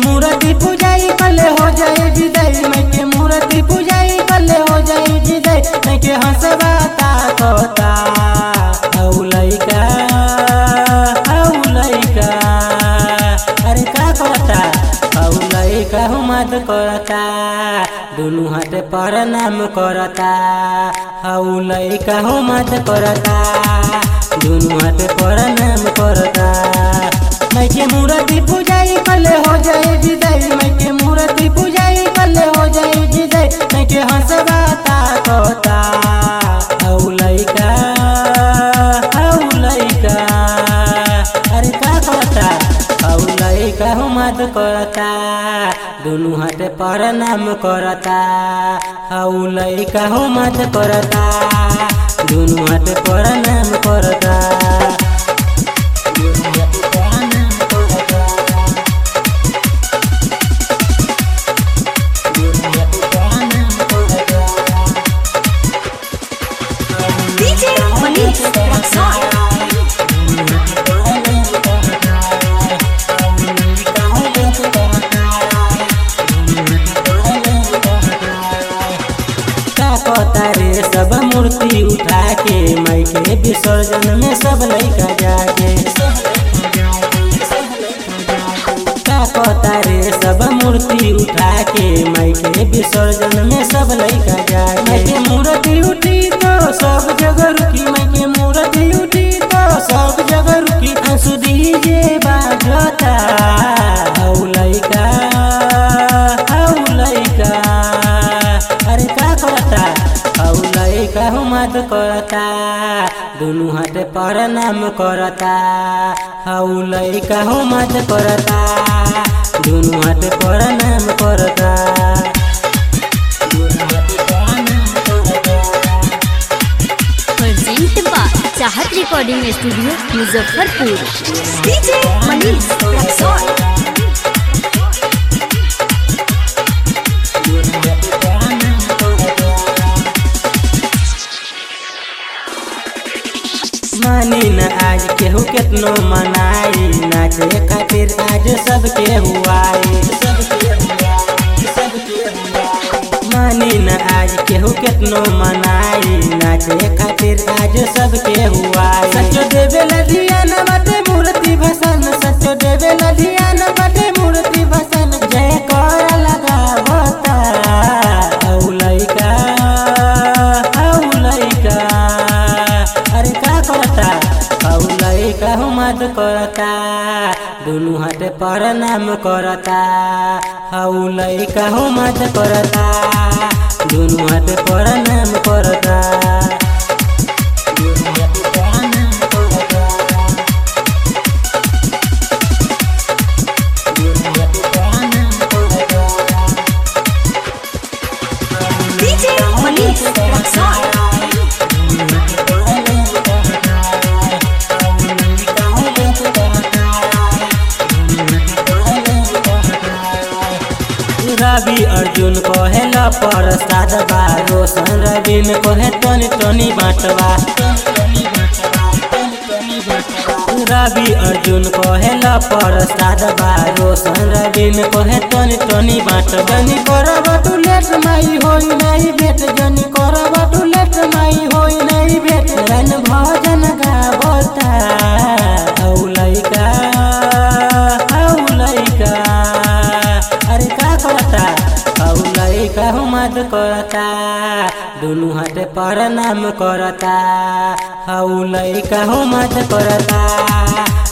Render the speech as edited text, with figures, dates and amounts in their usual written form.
मूर्ति पूजाई कले हो जाए विदाई, मैं के मूर्ति पूजाई कले हो जाए विदाई, मैं के हंसवाता कोता हऊ लइका अरे का करता हऊ लइका हूँ मत करता दुनू हाथ प्रणाम करता हऊ लइका हूँ मत करता दुनू हाथ प्रणाम करता। मैं के मूर्ति पूजाई कले हो जाए विदाई, मैं के मूर्ति पूजाई कले हो जाए विदाई, मैं के हंसवाता कोता हऊ लइका अरे का करता हऊ लइका हूँ मत करता दुनू हाथ प्रणाम करता हऊ लइका हूँ मत करता दुनू हाथ प्रणाम करता। रे सब मूर्ति उठा के मैं के विसर्जन में सब लइका जाके का कहता रे सब मूर्ति उठा के मैं के विसर्जन में सब लइका जाके। मैं के मूर्ति उठी तो सब जगह रुकी, मैं के मूर्ति उठी तो सब जगह रुकी, आंसू दीजे बाजता हऊ लइका अरे का करता हऊ लइका हूँ मत करता दुनू हाथ प्रणाम करता हऊ लइका हूँ मत करता दुनू हाथ प्रणाम करता। Present by Chahat recording studio Muzaffarpur. DJ Manish Raxaul. मानी न आज केहू केतनो मनाई, नाचे खातिर आज सबके हुआई, मानी न आज केहू केतनो मनाई, नाचे खातिर आज सबके हुआई। सचो देवे लधिया न बाटे मूर्ति भसन, सचो देवे लधिया न बाटे मूर्ति भसन, जय कर लगा बता हऊ लइका अरे का करता हऊ लइका हूँ मत करता दुनू हाथ प्रणाम करता हऊ लइका हूँ मत करता दुनू हाथ प्रणाम करता। डीजे मनीष रक्सौल। रवि अर्जुन कहेला प्रसाद बा, रोशन रवि में कहे टनी टनी बाटवा, रवि अर्जुन कहेला प्रसाद बा, रोशन रवि में कहे टनी टनी बाटवा। जनी करब तू लेट माई होई नहीं भेट, जनी करब तू लेट माई होई नहीं भेट, रन भजन गावता हऊ लइका अरे का करता हऊ लइका हूँ मत करता दुनू हाथ प्रणाम करता हऊ लइका हूँ मत करता